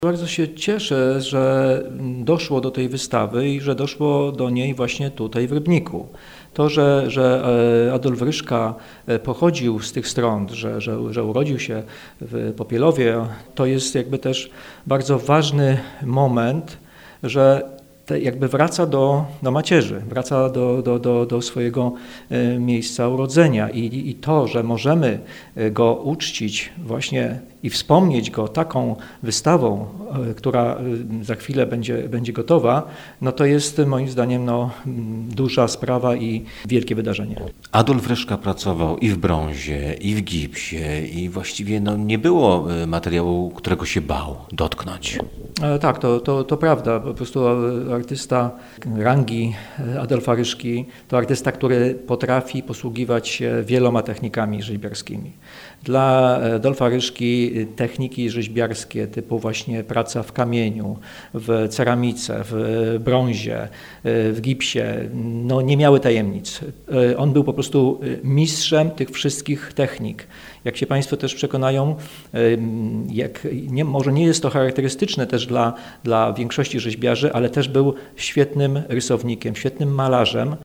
Bardzo się cieszę, że doszło do tej wystawy i że doszło do niej właśnie tutaj w Rybniku. To, że Adolf Ryszka pochodził z tych stron, że urodził się w Popielowie, to jest jakby też bardzo ważny moment, że jakby wraca do macierzy, wraca do swojego miejsca urodzenia i to, że możemy go uczcić właśnie i wspomnieć go taką wystawą, która za chwilę będzie gotowa, no to jest moim zdaniem duża sprawa i wielkie wydarzenie. Adolf Ryszka pracował i w brązie, i w gipsie i właściwie nie było materiału, którego się bał dotknąć. Tak, to prawda. Po prostu artysta rangi Adolfa Ryszki to artysta, który potrafi posługiwać się wieloma technikami rzeźbiarskimi. Dla Adolfa Ryszki techniki rzeźbiarskie typu właśnie praca w kamieniu, w ceramice, w brązie, w gipsie, nie miały tajemnic. On był po prostu mistrzem tych wszystkich technik. Jak się Państwo też przekonają, może nie jest to charakterystyczne też dla większości rzeźbiarzy, ale też był świetnym rysownikiem, świetnym malarzem.